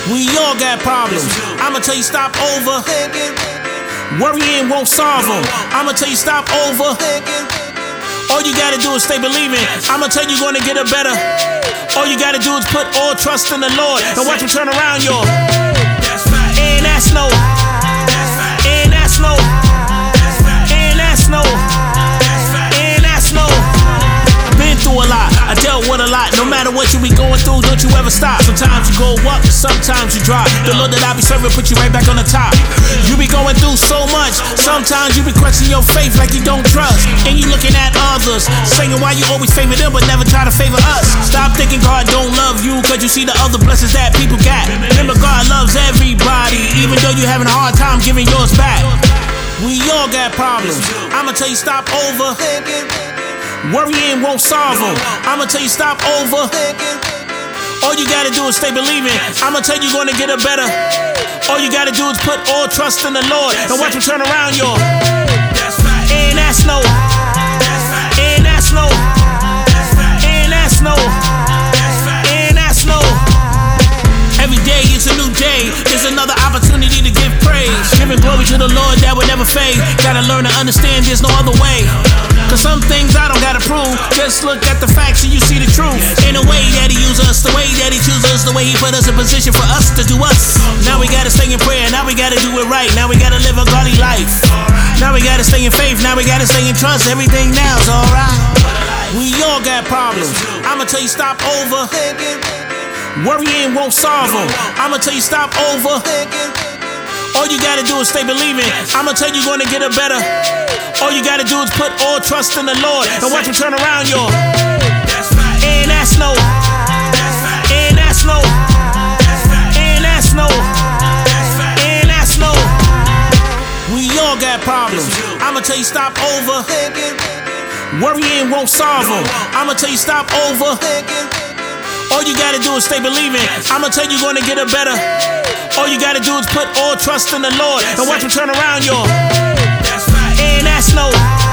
We all got problems. I'ma tell you stop over. Worrying won't solve them. I'ma tell you stop over. All you gotta do is stay believing. I'ma tell you gonna get it better. All you gotta do is put all trust in the Lord and watch him turn around your. And that's no. And that's no. And that's no. And that's no. Been through a lot, I dealt with a lot. No matter what you be going through, don't you ever stop. Sometimes you go up, sometimes you drop. The Lord that I be serving put you right back on the top. You be going through so much, sometimes you be questioning your faith like you don't trust. And you looking at others, saying why you always favor them but never try to favor us. Stop thinking God don't love you, cause you see the other blessings that people got. Remember God loves everybody, even though you having a hard time giving yours back. We all got problems. I'ma tell you stop over. Worrying won't solve them. I'ma tell you stop over. All you gotta do is stay believing. I'ma tell you gonna get it better. All you gotta do is put all trust in the Lord and watch him turn around your. And that's no. And that's no. And that's no. And that's no. Every day is a new day. There's another opportunity to give praise. Giving glory to the Lord that will never fade. Gotta learn to understand there's no other way. Cause some things I don't gotta prove. Just look at the facts and you see the truth. In the way that he uses us, the way that he chooses us, the way he put us in position for us to do us. Now we gotta stay in prayer, now we gotta do it right. Now we gotta live a godly life. Now we gotta stay in faith, now we gotta stay in trust. Everything now's alright. We all got problems. I'ma tell you stop over. Worrying won't solve them. I'ma tell you stop over. All you gotta do is stay believing. I'ma tell you gonna get it better. All you gotta do is put all trust in the Lord and watch him turn around your. And that's no. And that's no. And that's no. And that's no. We all got problems. I'ma tell you stop over. Worrying won't solve them. I'ma tell you stop over. All you gotta do is stay believing. I'ma tell you gonna get it better. All you gotta do is put all trust in the Lord and watch him turn around your. And that's no.